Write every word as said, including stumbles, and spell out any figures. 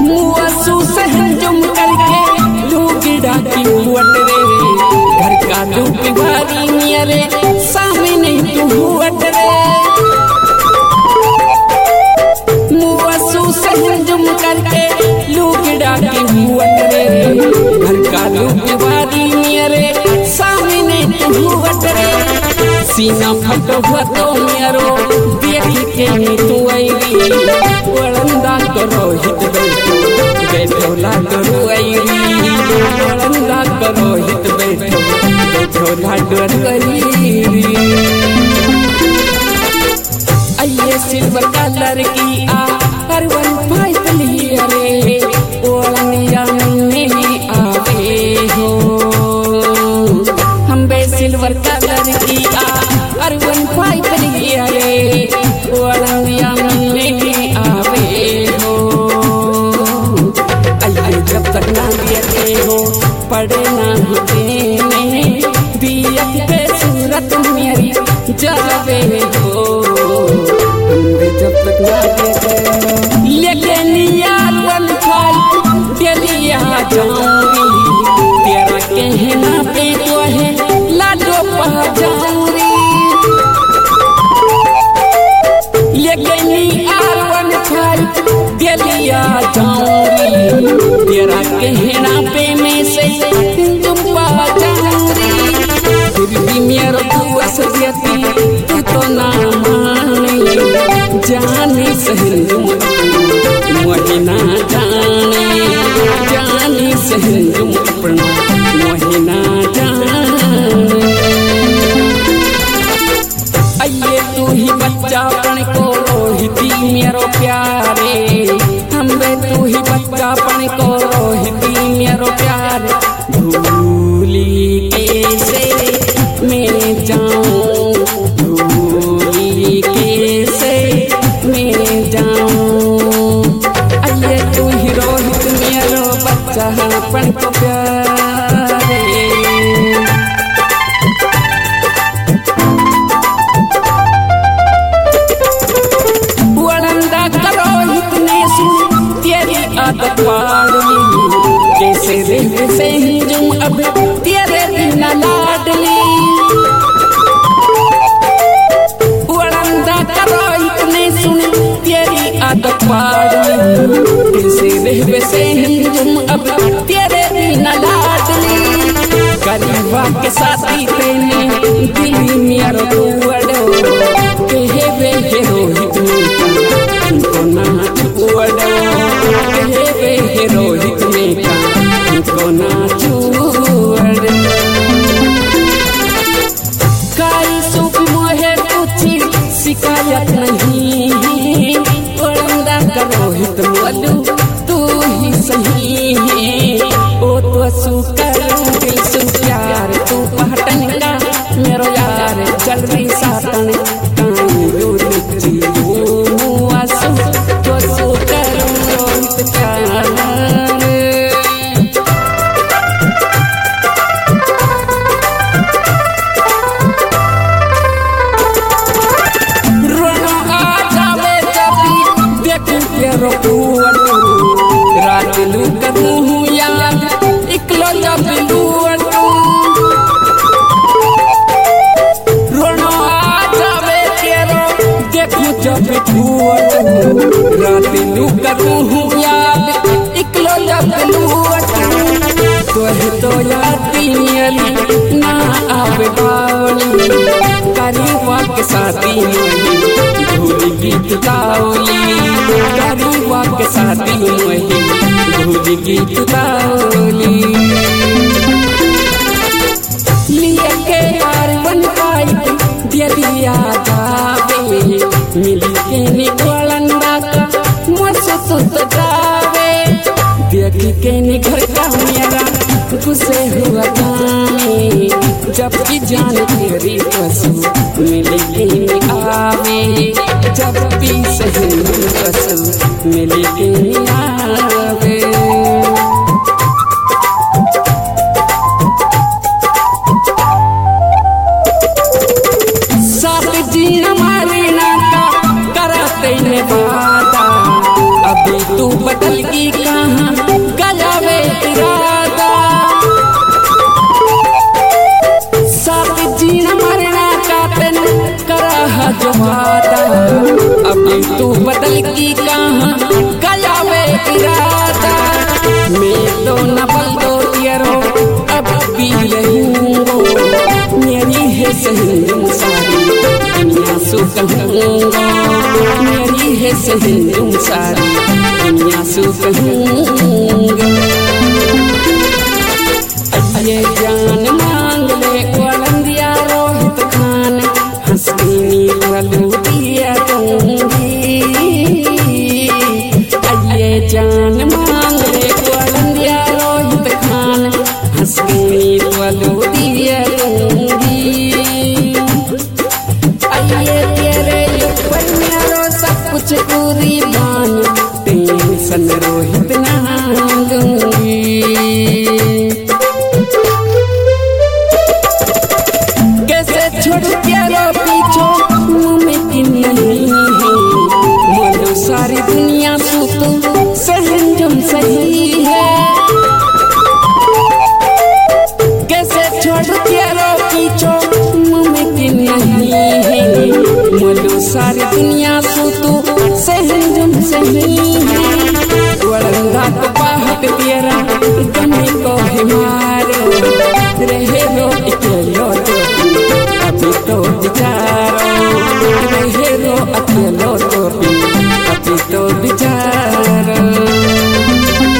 मुआसू सहन जुम करके लूगिड़ा की हुट रे घर का दुख भारी मेरे सामने तू हुट रे मुआसू सहन जुम करके लूगिड़ा की हुट रे घर का दुख भारी मेरे सामने तू हुट रे सीना फटो हुआ तो मेरो देख के तू आईरी वळंदा करो हित बैठो बैठो ला करो आईरी वळंदा करो हित बैठो बैठो ला करी आइए सिल्वर कलर की आ अरवन पाइप लिया रे वळंदिया में आवे हो हम बे सिल्वर कलर की आ अरवन पाइप लिया रे वळंदिया में आवे हो आइए जब तक ना दिए हो पड़े ना होते दिया पे सूरत मेरी जावे हो जब तक ना दिए लेकिन यार वन पाइप दिया जाऊंगी तेरा कहना पे तो है लाडो पा जाऊंगी लेकिन यार वन पाइप दिया जाऊंगी तेरा कहना पे मैं से तुम पा जाऊंगी फिर भी मेरा तू असलियती तू तो ना माने जाने सहन तुम मोहे ना जाने जाने सहन तुम अपना मोहे ना जाने आइए तू ही बच्चापन को रोहिती मेरो प्यारे हम बे तू ही बच्चापन को रोहिती मेरो प्यारे भूली कैसे मैं जाऊं भूली कैसे मैं जाऊं आइए तू ही रोहित मेरो बच्चापन को प्यारे वळंदा करो इतने सुन तेरी आदत पाड़ली कैसे रह से ही जुम अब तेरे बिना लाडली वळंदा करो इतने सुन तेरी आदत पाड़ली कैसे रह से ही जुम अब तेरे बिना लाडली गरीबा के साथी तेने दिल मेरा तू अड़ो कहे वे रोहित को ना छुड़ो कहे वे रोहित में को ना छुड़ो काई सुख मोहे कुछ शिकायत नहीं वळंदा का रोहित मधु तू ही सही है ओ तो सु करूं दिल सु प्यार तू पहटन का मेरो यार चल रही सातन काई दूर जीवो आसु तो सु करूं रोहित प्यार रोना आ जावे जब देखूं तेरो कुआं रात लू करूं याद इकलो जब लू रोना आ जावे तेरो देखूं जब रात लू करूं याद इकलो जब लू तो है तो याद मेरी ना आवे बावली करीबा के साथी भूल गीत गावली करीबा के साथी भूल गीत गावली लिए के यार बन पाई दिया जावे मिली के निकलंदा का मस्त तो जावे देखी के नि घर का मेरा गुस्से हुआ जाने जबकि जान तेरी पशु मिली के आवे जब भी सही पशु मिली के आवे साथ जी हमारे नाता कराते ने वादा अभी तू बता बदल की कहाँ गलावे इरादा साथ जीना मरना का तेन करा जो वादा अभी तू बदल की कहाँ गलावे इरादा मैं तो न बल दो तेरो अब भी रहूंगो मेरी है सही सारी दुनिया सु कहूँगा मेरी है सही सारी दुनिया सु कहूँगा ये जान मांग ले वलंदिया रोहित खान हंसनी वलूदिया दूंगी ये जान मांग ले वलंदिया रोहित खान हंसनी वलूदिया दूंगी ये तेरे ऊपर मेरो सब कुछ पूरी बान टेंशन रोहित ना लूंगी छोड़ प्यारो पीछो मुमकिन नहीं है बोलो सारी दुनिया सु तू सहंजम सही है कैसे छोड़ प्यारो पीछो मुमकिन नहीं है बोलो सारी दुनिया सु तू सहंजम सही है वरंगा को पाहट तेरा